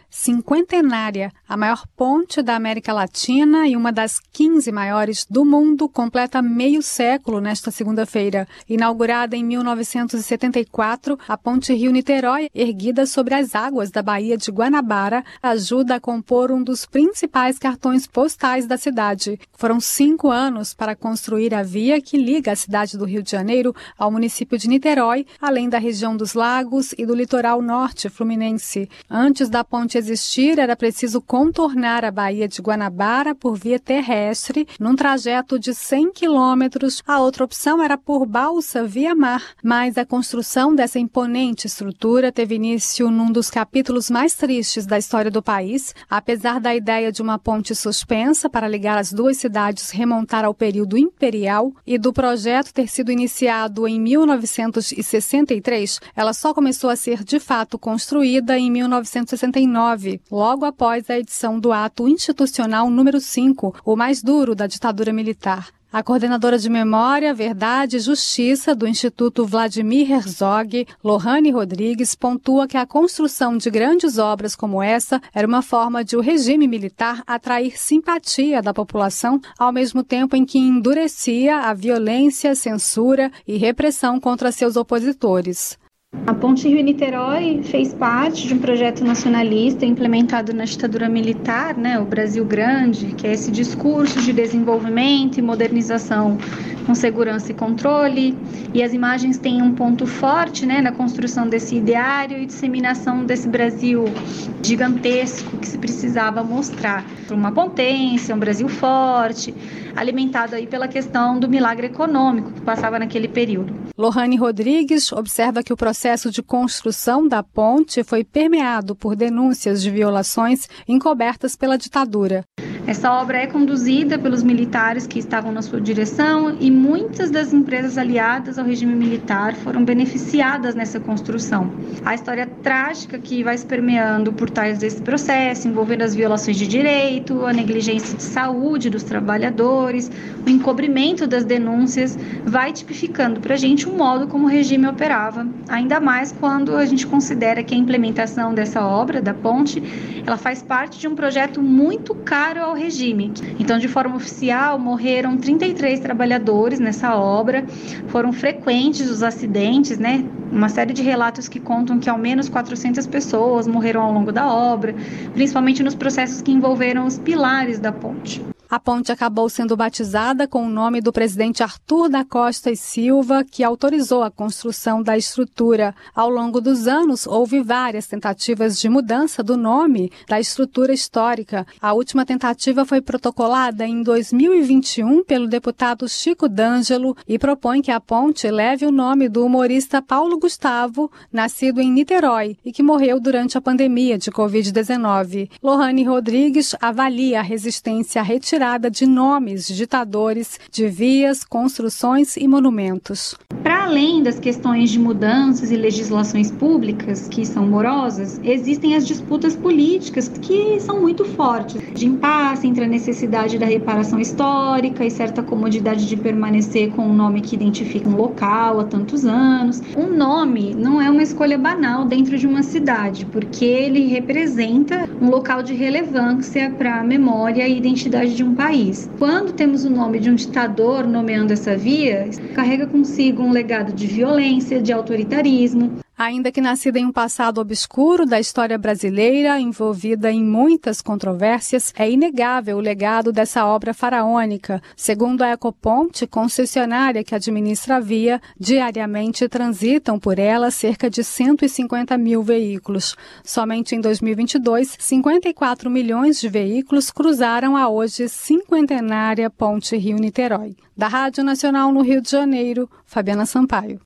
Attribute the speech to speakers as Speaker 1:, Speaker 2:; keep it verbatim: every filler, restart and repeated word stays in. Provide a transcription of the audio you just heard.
Speaker 1: cinquentenária, a maior ponte da América Latina e uma das quinze maiores do mundo, completa meio século nesta segunda-feira. Inaugurada em mil novecentos e setenta e quatro, a Ponte Rio-Niterói, erguida sobre as águas da Baía de Guanabara, ajuda a compor um dos principais cartões postais da cidade. Foram cinco anos para construir a via que liga a cidade do Rio de Janeiro ao município de Niterói, além da região dos lagos e do litoral norte fluminense. Antes da ponte existir, era preciso contornar a Baía de Guanabara por via terrestre, num trajeto de cem quilômetros. A outra opção era por balsa via mar, mas a construção dessa imponente estrutura teve início num dos capítulos mais tristes da história do país. Apesar da ideia de uma ponte suspensa para ligar as duas cidades remontar ao período imperial e do projeto ter sido iniciado em mil novecentos e sessenta e três, ela só começou a ser de fato construída em mil novecentos e sessenta e nove, logo após a edição do Ato Institucional número cinco, o mais duro da ditadura militar. A coordenadora de Memória, Verdade e Justiça do Instituto Vladimir Herzog, Lohane Rodrigues, pontua que a construção de grandes obras como essa era uma forma de o regime militar atrair simpatia da população, ao mesmo tempo em que endurecia a violência, censura e repressão contra seus opositores.
Speaker 2: A Ponte Rio-Niterói fez parte de um projeto nacionalista implementado na ditadura militar, né, o Brasil Grande, que é esse discurso de desenvolvimento e modernização com segurança e controle, e as imagens têm um ponto forte, né, na construção desse ideário e disseminação desse Brasil gigantesco que se precisava mostrar. Uma potência, um Brasil forte, alimentado aí pela questão do milagre econômico que passava naquele período.
Speaker 1: Lohane Rodrigues observa que o processo de construção da ponte foi permeado por denúncias de violações encobertas pela ditadura.
Speaker 2: Essa obra é conduzida pelos militares que estavam na sua direção e muitas das empresas aliadas ao regime militar foram beneficiadas nessa construção. A história trágica que vai se permeando por trás desse processo, envolvendo as violações de direito, a negligência de saúde dos trabalhadores, o encobrimento das denúncias, vai tipificando para a gente o modo como o regime operava, ainda mais quando a gente considera que a implementação dessa obra, da ponte, ela faz parte de um projeto muito caro ao regime. Então, de forma oficial, morreram trinta e três trabalhadores nessa obra, foram frequentes os acidentes, né? Uma série de relatos que contam que ao menos quatrocentas pessoas morreram ao longo da obra, principalmente nos processos que envolveram os pilares da ponte.
Speaker 1: A ponte acabou sendo batizada com o nome do presidente Arthur da Costa e Silva, que autorizou a construção da estrutura. Ao longo dos anos, houve várias tentativas de mudança do nome da estrutura histórica. A última tentativa foi protocolada em dois mil e vinte e um pelo deputado Chico D'Angelo e propõe que a ponte leve o nome do humorista Paulo Gustavo, nascido em Niterói e que morreu durante a pandemia de covid dezenove. Lohane Rodrigues avalia a resistência retirada de nomes de ditadores, de vias, construções e monumentos.
Speaker 2: Para além das questões de mudanças e legislações públicas, que são morosas, existem as disputas políticas, que são muito fortes, de impasse entre a necessidade da reparação histórica e certa comodidade de permanecer com um nome que identifica um local há tantos anos. Um nome não é uma escolha banal dentro de uma cidade, porque ele representa um local de relevância para a memória e identidade de um país. Quando temos o nome de um ditador nomeando essa via, carrega consigo um legado de violência, de autoritarismo.
Speaker 1: Ainda que nascida em um passado obscuro da história brasileira, envolvida em muitas controvérsias, é inegável o legado dessa obra faraônica. Segundo a Ecoponte, concessionária que administra a via, diariamente transitam por ela cerca de cento e cinquenta mil veículos. Somente em dois mil e vinte e dois, cinquenta e quatro milhões de veículos cruzaram a hoje cinquentenária Ponte Rio-Niterói. Da Rádio Nacional no Rio de Janeiro, Fabiana Sampaio.